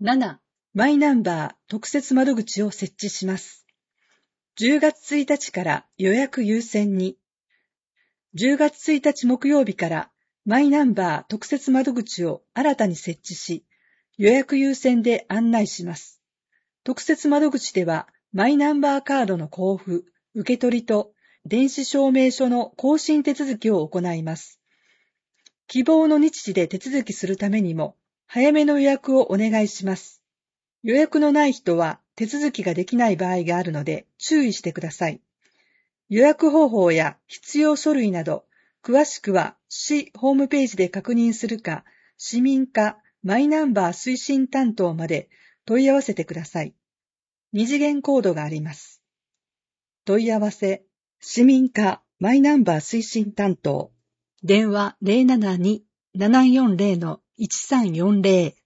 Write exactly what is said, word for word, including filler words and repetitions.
なな. マイナンバー特設窓口を設置します。じゅうがつついたちから予約優先に。じゅうがつついたち木曜日からマイナンバー特設窓口を新たに設置し、予約優先で案内します。特設窓口ではマイナンバーカードの交付、受け取りと電子証明書の更新手続きを行います。希望の日時で手続きするためにも早めの予約をお願いします。予約のない人は手続きができない場合があるので注意してください。予約方法や必要書類など、詳しくは市ホームページで確認するか、市民課マイナンバー推進担当まで問い合わせてください。二次元コードがあります。問い合わせ、市民課マイナンバー推進担当。電話 ゼロななに ななよんゼロ のいちさんよんゼロ